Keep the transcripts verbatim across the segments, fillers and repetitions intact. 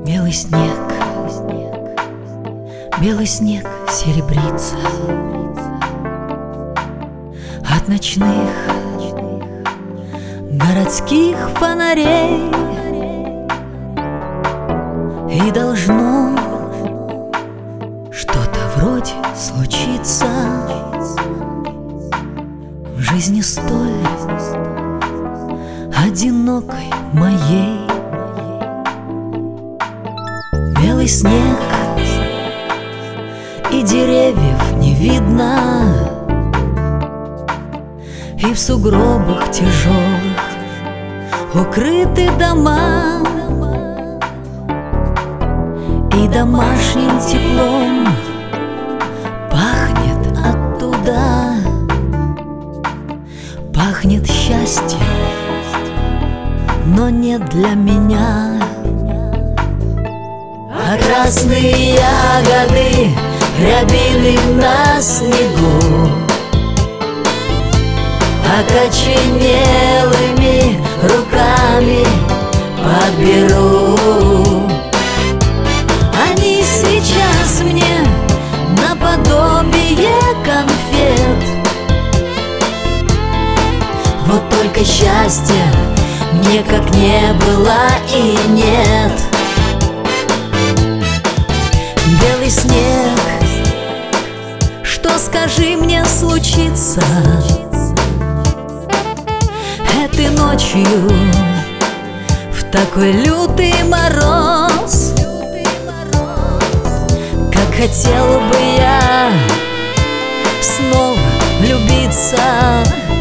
Белый снег, белый снег серебрится от ночных городских фонарей, и должно что-то вроде случиться в жизни столь одинокой моей. Белый снег, и деревьев не видно, и в сугробах тяжелых укрыты дома, и домашним теплом пахнет оттуда, пахнет счастьем, но не для меня. А красные ягоды, рябины на снегу, окоченелыми руками подберу. Они сейчас мне наподобие конфет. Вот только счастья мне как не было и нет. Белый снег, что, скажи мне, случится этой ночью в такой лютый мороз? Как хотела бы я снова влюбиться,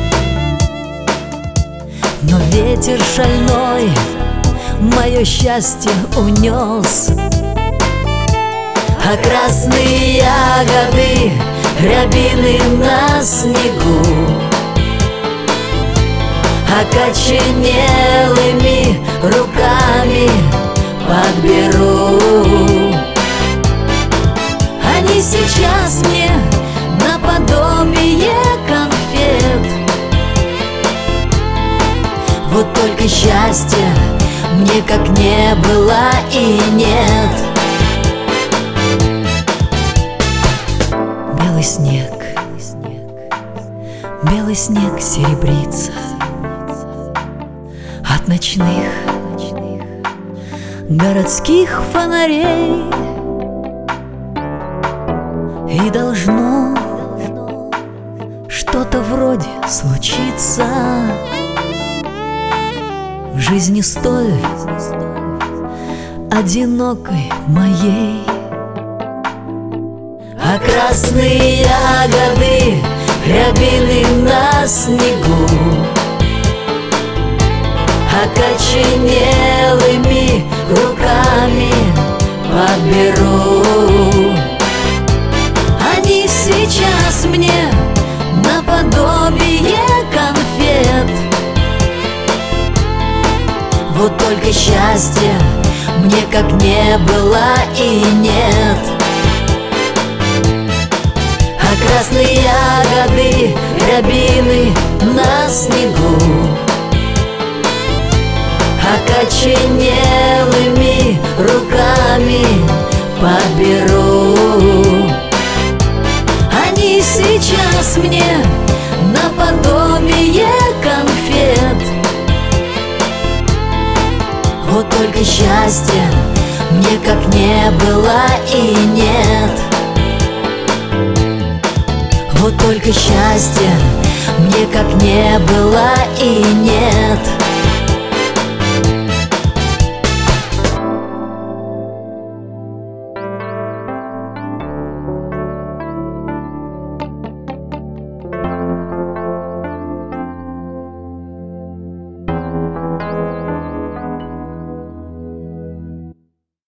но ветер шальной мое счастье унес. А красные ягоды, рябины на снегу, окоченелыми руками подберу. Они сейчас мне наподобие конфет. Вот только счастья мне как не было и нет. Белый снег, белый снег серебрится от ночных городских фонарей, и должно что-то вроде случиться в жизни столь одинокой моей. А красные ягоды, рябины на снегу, окоченелыми руками подберу. Они сейчас мне наподобие конфет. Вот только счастья мне как не было и нет. А красные ягоды, рябины на снегу, окоченелыми руками подберу. Они сейчас мне наподобие конфет. Вот только счастья мне как не было и нет. Вот только счастья мне как не было и нет.